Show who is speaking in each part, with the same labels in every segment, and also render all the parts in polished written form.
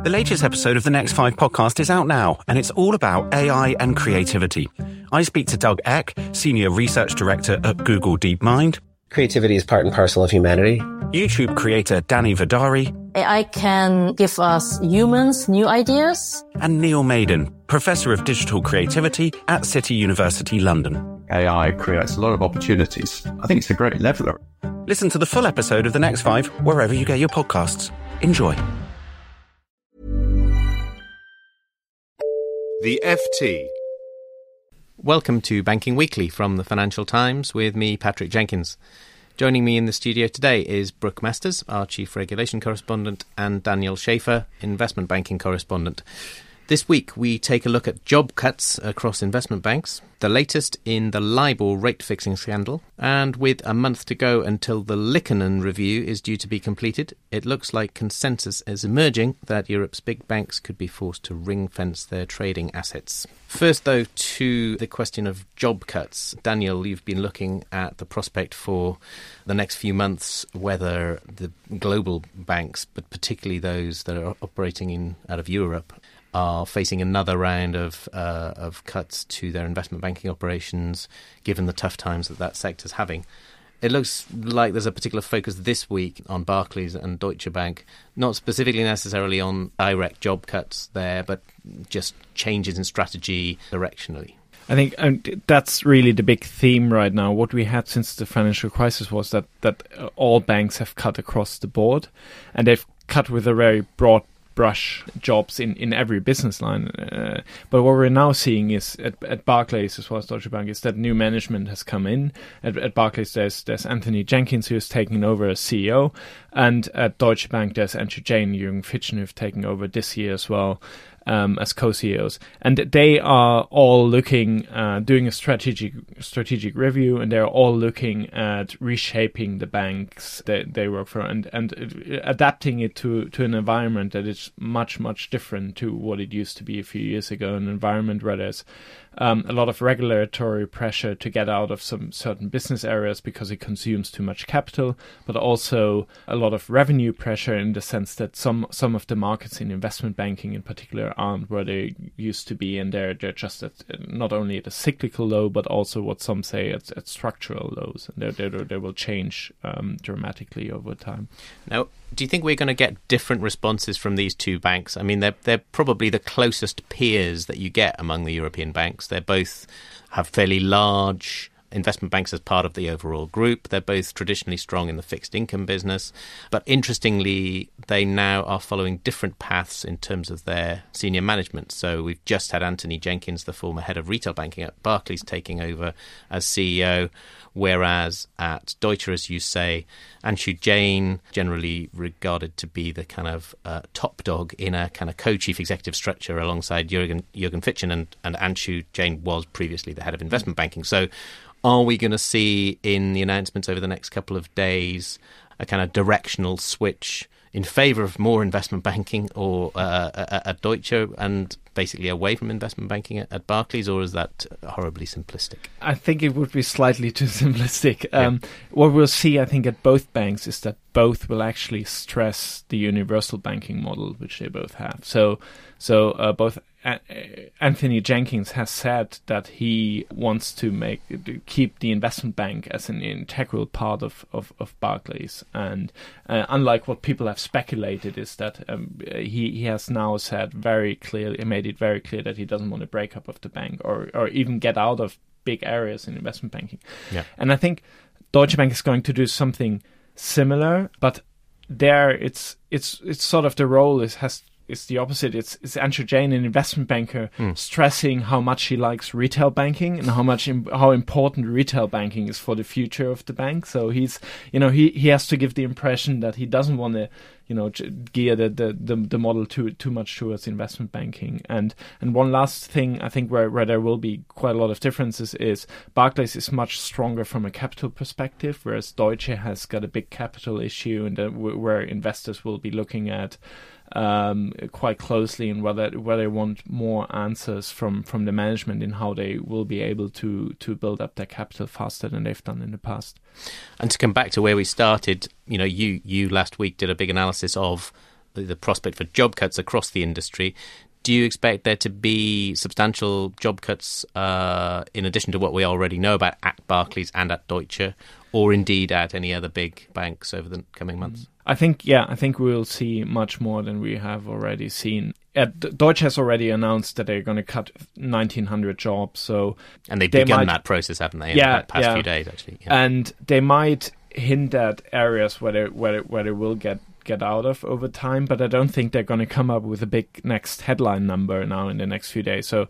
Speaker 1: The latest episode of the Next 5 podcast is out now, and it's all about AI and creativity. I speak to Doug Eck, Senior Research Director at Google DeepMind.
Speaker 2: Creativity is part and parcel of humanity.
Speaker 1: YouTube creator Danny Vidari.
Speaker 3: AI can give us humans new ideas.
Speaker 1: And Neil Maiden, Professor of Digital Creativity at City University London.
Speaker 4: AI creates a lot of opportunities. I think it's a great leveler.
Speaker 1: Listen to the full episode of The Next 5 wherever you get your podcasts. Enjoy.
Speaker 5: The FT.
Speaker 6: Welcome to Banking Weekly from the Financial Times with me, Patrick Jenkins. Joining me in the studio today is Brooke Masters, our Chief Regulation Correspondent, and Daniel Schaefer, Investment Banking Correspondent. This week, we take a look at job cuts across investment banks, the latest in the LIBOR rate-fixing scandal, and with a month to go until the Liikanen review is due to be completed, it looks like consensus is emerging that Europe's big banks could be forced to ring-fence their trading assets. First, though, to the question of job cuts. Daniel, you've been looking at the prospect for the next few months, whether the global banks, but particularly those that are operating out of Europe, are facing another round of cuts to their investment banking operations, given the tough times that sector's having. It looks like there's a particular focus this week on Barclays and Deutsche Bank, not specifically necessarily on direct job cuts there, but just changes in strategy directionally.
Speaker 7: I think that's really the big theme right now. What we had since the financial crisis was that all banks have cut across the board, and they've cut with a very broad brush jobs in every business line. But what we're now seeing is at Barclays as well as Deutsche Bank is that new management has come in. At Barclays there's Anthony Jenkins, who is taking over as CEO, and at Deutsche Bank there's Andrew Jain and Jürgen Fitschen, who've taken over this year as well. As co-CEOs, and they are all looking, doing a strategic review, and they're all looking at reshaping the banks that they work for, and adapting it to an environment that is much different to what it used to be a few years ago. An environment where there's a lot of regulatory pressure to get out of some certain business areas because it consumes too much capital, but also a lot of revenue pressure in the sense that some of the markets in investment banking in particular aren't where they used to be, and they're just not only at a cyclical low, but also what some say at structural lows, and they will change dramatically over time.
Speaker 6: Now, do you think we're going to get different responses from these two banks? I mean, they're probably the closest peers that you get among the European banks. They both have fairly large investment banks as part of the overall group. They're both traditionally strong in the fixed income business. But interestingly, they now are following different paths in terms of their senior management. So we've just had Anthony Jenkins, the former head of retail banking at Barclays, taking over as CEO, whereas at Deutsche, as you say, Anshu Jain, generally regarded to be the kind of top dog in a kind of co-chief executive structure alongside Jürgen Fitschen, and Anshu Jain was previously the head of investment banking. So are we going to see in the announcements over the next couple of days a kind of directional switch in favour of more investment banking or at Deutsche and basically away from investment banking at Barclays, or is that horribly simplistic?
Speaker 7: I think it would be slightly too simplistic. What we'll see, I think, at both banks is that both will actually stress the universal banking model, which they both have. So both Anthony Jenkins has said that he wants to keep the investment bank as an integral part of Barclays, and unlike what people have speculated, is that he has now said very clearly, made it very clear that he doesn't want to break up of the bank or even get out of big areas in investment banking. Yeah. And I think Deutsche Bank is going to do something similar, but there it's sort of the role is the opposite. It's Anshu Jain, an investment banker, stressing how much he likes retail banking and how important retail banking is for the future of the bank. So he has to give the impression that he doesn't want to gear the model too much towards investment banking. And one last thing, I think where there will be quite a lot of differences is Barclays is much stronger from a capital perspective, whereas Deutsche has got a big capital issue, and where investors will be looking at quite closely, and whether they want more answers from the management in how they will be able to build up their capital faster than they've done in the past.
Speaker 6: And to come back to where we started, you last week did a big analysis of the prospect for job cuts across the industry. Do you expect there to be substantial job cuts in addition to what we already know about at Barclays and at Deutsche, or indeed at any other big banks over the coming months?
Speaker 7: I think we'll see much more than we have already seen. Deutsche has already announced that they're going to cut 1,900 jobs.
Speaker 6: And they've begun that process, haven't they, in the past few days, actually? Yeah.
Speaker 7: And they might hint at areas where they will get out of over time, but I don't think they're going to come up with a big next headline number now in the next few days. So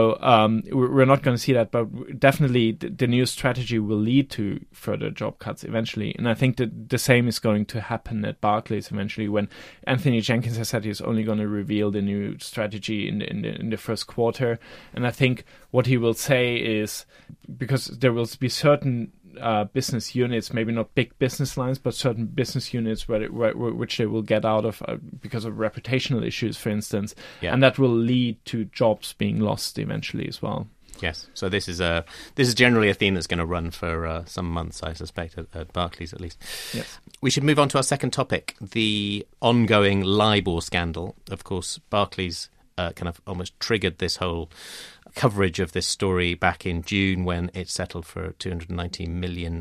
Speaker 7: we're not going to see that, but definitely the new strategy will lead to further job cuts eventually. And I think that the same is going to happen at Barclays eventually, when Anthony Jenkins has said he's only going to reveal the new strategy in the first quarter. And I think what he will say is, because there will be certain business units, maybe not big business lines, but certain business units which they will get out of because of reputational issues, for instance, and that will lead to jobs being lost eventually as well.
Speaker 6: Yes, so this is generally a theme that's going to run for some months, I suspect, at Barclays at least.
Speaker 7: Yes.
Speaker 6: We should move on to our second topic, the ongoing LIBOR scandal. Of course, Barclays kind of almost triggered this whole coverage of this story back in June when it settled for £290 million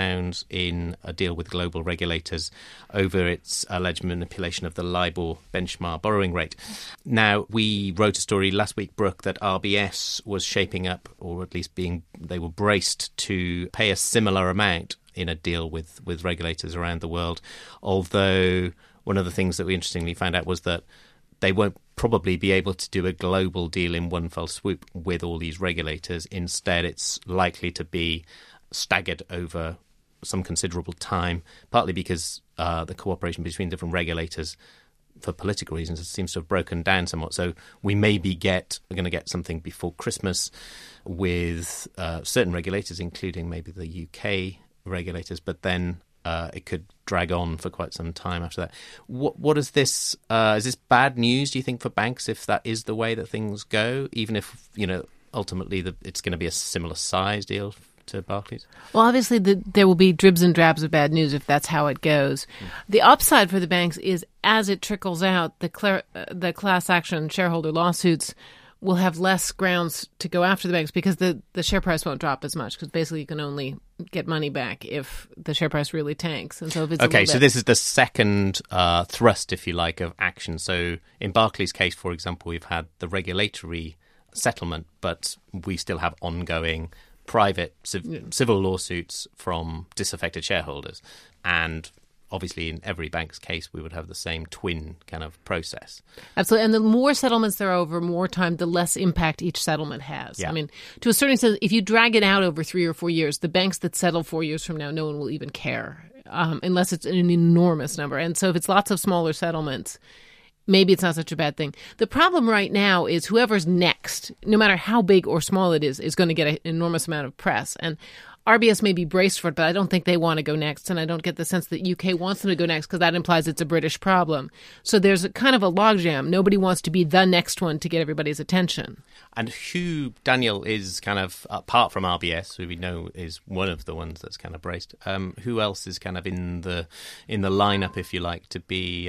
Speaker 6: in a deal with global regulators over its alleged manipulation of the LIBOR benchmark borrowing rate. Now, we wrote a story last week, Brooke, that RBS was shaping up, or at least they were braced to pay a similar amount in a deal with regulators around the world, although one of the things that we interestingly found out was that they won't probably be able to do a global deal in one fell swoop with all these regulators. Instead, it's likely to be staggered over some considerable time, partly because the cooperation between different regulators, for political reasons, seems to have broken down somewhat. So we maybe we're going to get something before Christmas with certain regulators, including maybe the UK regulators, but then it could drag on for quite some time after that. What is this? Is this bad news, do you think, for banks if that is the way that things go, even if, ultimately it's going to be a similar size deal to Barclays?
Speaker 5: Well, obviously there will be dribs and drabs of bad news if that's how it goes. The upside for the banks is, as it trickles out, the class action shareholder lawsuits will have less grounds to go after the banks because the share price won't drop as much, because basically you can only get money back if the share price really tanks. And so if it's
Speaker 6: so this is the second thrust, if you like, of action. So in Barclays' case, for example, we've had the regulatory settlement, but we still have ongoing private civil lawsuits from disaffected shareholders. And obviously, in every bank's case, we would have the same twin kind of process.
Speaker 5: Absolutely. And the more settlements there are over more time, the less impact each settlement has.
Speaker 6: Yeah.
Speaker 5: I mean, to a certain extent, if you drag it out over 3 or 4 years, the banks that settle 4 years from now, no one will even care, unless it's an enormous number. And so if it's lots of smaller settlements, maybe it's not such a bad thing. The problem right now is whoever's next, no matter how big or small it is going to get an enormous amount of press. And RBS may be braced for it, but I don't think they want to go next, and I don't get the sense that UK wants them to go next, because that implies it's a British problem. So there's a kind of a logjam. Nobody wants to be the next one to get everybody's attention.
Speaker 6: And who, Daniel, is kind of, apart from RBS, who we know is one of the ones that's kind of braced, who else is kind of in the lineup, if you like, to be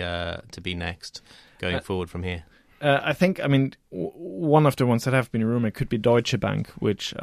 Speaker 6: next going forward from here?
Speaker 7: I think, one of the ones that have been rumored could be Deutsche Bank, which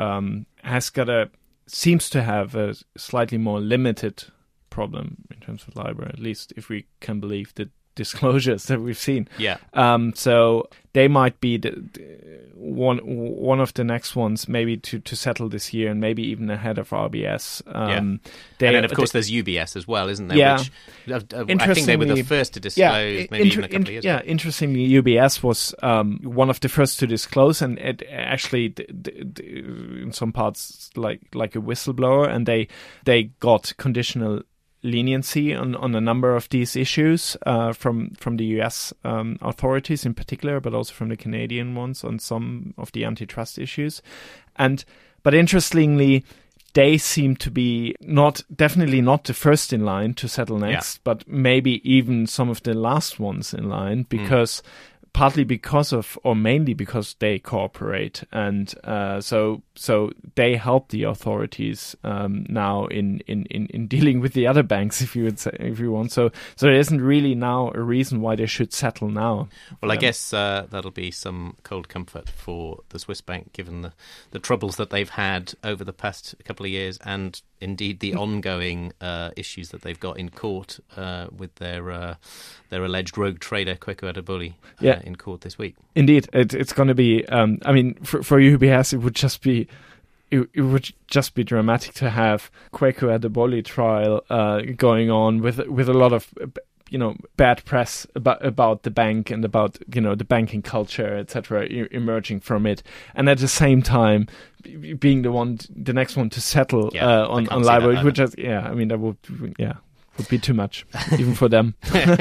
Speaker 7: seems to have a slightly more limited problem in terms of LIBOR, at least if we can believe the disclosures that we've seen.
Speaker 6: Yeah.
Speaker 7: So they might be one of the next ones, maybe to settle this year, and maybe even ahead of RBS.
Speaker 6: And then, of course, there's UBS as well, isn't there?
Speaker 7: Yeah.
Speaker 6: Which I think they were the first to disclose, maybe even a couple of years ago.
Speaker 7: Yeah, interestingly, UBS was one of the first to disclose, and it actually, in some parts, like a whistleblower, and they got conditional leniency on a number of these issues from the US authorities in particular, but also from the Canadian ones on some of the antitrust issues. But interestingly, they seem to be definitely not the first in line to settle next, but maybe even some of the last ones in line, because partly because of, or mainly because they cooperate, and so they help the authorities now in dealing with the other banks, if you want. So there isn't really now a reason why they should settle now.
Speaker 6: Well, I guess that'll be some cold comfort for the Swiss bank, given the troubles that they've had over the past couple of years, and indeed the ongoing issues that they've got in court with their alleged rogue trader Kweku Adeboli in court this week. Indeed,
Speaker 7: it's going to be. I mean, for UBS, it would just be. It would just be dramatic to have Kweku Adeboli trial going on with a lot of bad press about the bank and about the banking culture, etc., emerging from it, and at the same time being the next one to settle on LIBOR, which is that would be too much even for them.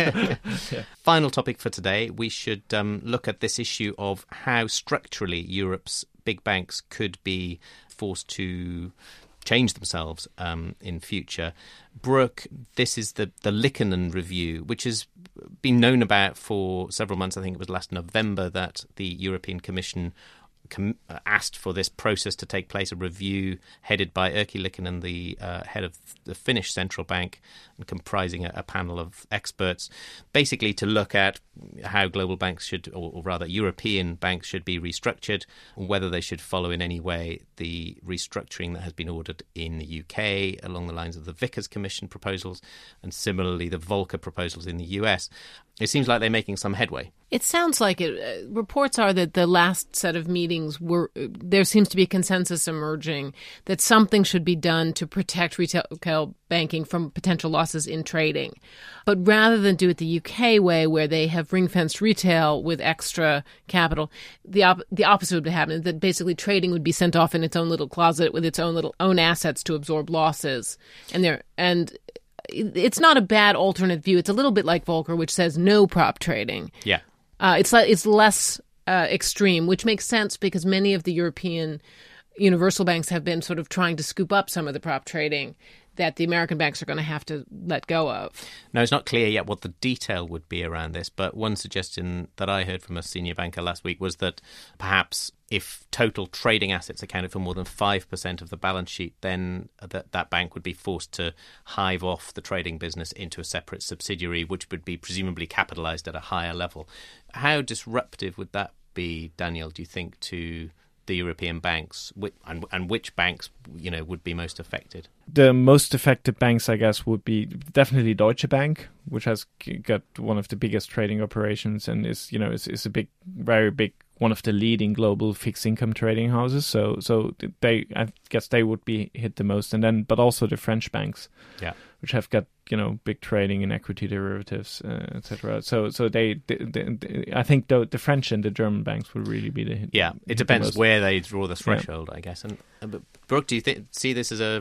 Speaker 6: Final topic for today, we should look at this issue of how structurally Europe's big banks could be forced to change themselves in future. Brooke, this is the Liikanen review, which has been known about for several months. I think it was last November that the European Commission asked for this process to take place, a review headed by Erkki Liikanen, the head of the Finnish central bank, and comprising a panel of experts, basically to look at how global banks should, or rather European banks should be restructured, whether they should follow in any way the restructuring that has been ordered in the UK along the lines of the Vickers Commission proposals, and similarly the Volcker proposals in the US. It seems like they're making some headway.
Speaker 5: It sounds like it. Reports are that the last set of meetings there seems to be a consensus emerging that something should be done to protect retail banking from potential losses in trading. But rather than do it the UK way, where they have ring-fenced retail with extra capital, the opposite would happen, that basically trading would be sent off in its own little closet with its own assets to absorb losses. And it's not a bad alternate view. It's a little bit like Volcker, which says no prop trading.
Speaker 6: Yeah.
Speaker 5: It's less extreme, which makes sense because many of the European universal banks have been sort of trying to scoop up some of the prop trading that the American banks are going to have to let go of.
Speaker 6: Now, it's not clear yet what the detail would be around this, but one suggestion that I heard from a senior banker last week was that perhaps if total trading assets accounted for more than 5% of the balance sheet, then that bank would be forced to hive off the trading business into a separate subsidiary, which would be presumably capitalized at a higher level. How disruptive would that be, Daniel, do you think, to the European banks, and which banks would be most affected?
Speaker 7: The most affected banks, I guess, would be definitely Deutsche Bank, which has got one of the biggest trading operations and is a big, very big, one of the leading global fixed income trading houses. So I guess they would be hit the most, but also the French banks, which have got big trading in equity derivatives, etc. So they I think the French and the German banks will really be the hit.
Speaker 6: Yeah, it depends where they draw the threshold, I guess. And Brooke, do you see this as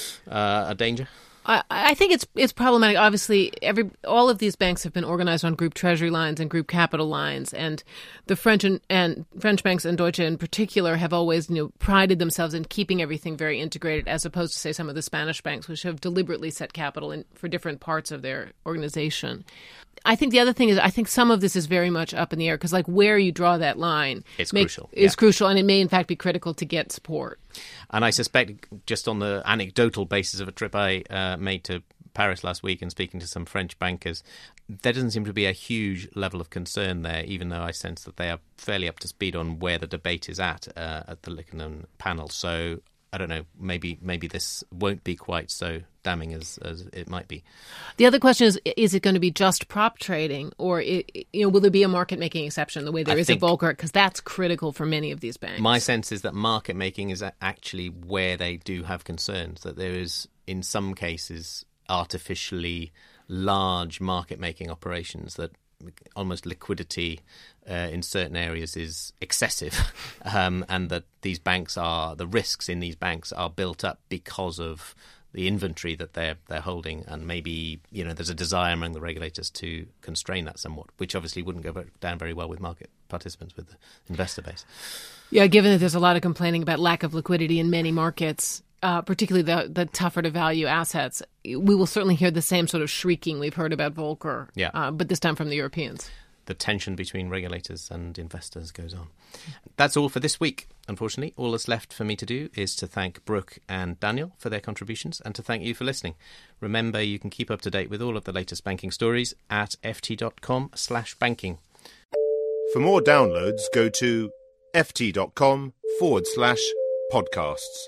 Speaker 6: a danger?
Speaker 5: I think it's problematic. Obviously, all of these banks have been organized on group treasury lines and group capital lines, and the French banks and Deutsche in particular have always prided themselves in keeping everything very integrated, as opposed to, say, some of the Spanish banks, which have deliberately set capital for different parts of their organization. I think the other thing is, I think some of this is very much up in the air because, where you draw that line
Speaker 6: is
Speaker 5: crucial, and it may in fact be critical to get support.
Speaker 6: And I suspect, just on the anecdotal basis of a trip I made to Paris last week and speaking to some French bankers, there doesn't seem to be a huge level of concern there, even though I sense that they are fairly up to speed on where the debate is at the Liikanen panel. So I don't know, maybe this won't be quite so damning as it might be.
Speaker 5: The other question is it going to be just prop trading, or will there be a market-making exception the way there is at Volcker? Because that's critical for many of these banks.
Speaker 6: My sense is that market-making is actually where they do have concerns, that there is, in some cases, artificially large market-making operations that almost liquidity in certain areas is excessive, and that the risks in these banks are built up because of the inventory that they're holding, and maybe there's a desire among the regulators to constrain that somewhat, which obviously wouldn't go down very well with market participants, with the investor base. Yeah,
Speaker 5: given that there's a lot of complaining about lack of liquidity in many markets, particularly the tougher to value assets, we will certainly hear the same sort of shrieking we've heard about Volcker, but this time from the Europeans.
Speaker 6: the tension between regulators and investors goes on. That's all for this week, unfortunately. All that's left for me to do is to thank Brooke and Daniel for their contributions and to thank you for listening. Remember, you can keep up to date with all of the latest banking stories at ft.com/banking.
Speaker 8: For more downloads, go to ft.com/podcasts.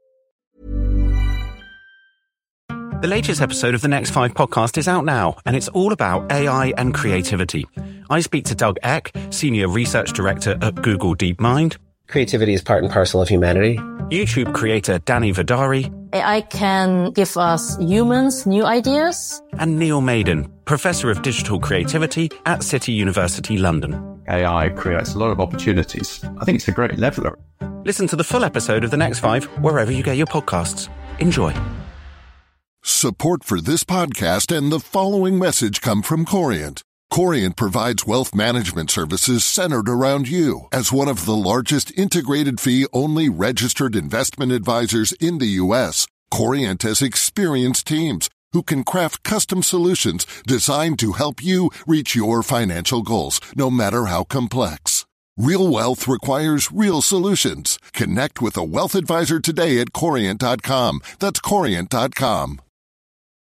Speaker 1: The latest episode of the Next 5 podcast is out now, and it's all about AI and creativity. I speak to Doug Eck, Senior Research Director at Google DeepMind.
Speaker 2: Creativity is part and parcel of humanity.
Speaker 1: YouTube creator Danny Vidari.
Speaker 3: AI can give us humans new ideas.
Speaker 1: And Neil Maiden, Professor of Digital Creativity at City University London.
Speaker 4: AI creates a lot of opportunities. I think it's a great leveler.
Speaker 1: Listen to the full episode of The Next 5 wherever you get your podcasts. Enjoy.
Speaker 9: Support for this podcast and the following message come from Corient. Corient provides wealth management services centered around you. As one of the largest integrated fee-only registered investment advisors in the U.S., Corient has experienced teams who can craft custom solutions designed to help you reach your financial goals, no matter how complex. Real wealth requires real solutions. Connect with a wealth advisor today at Corient.com. That's Corient.com.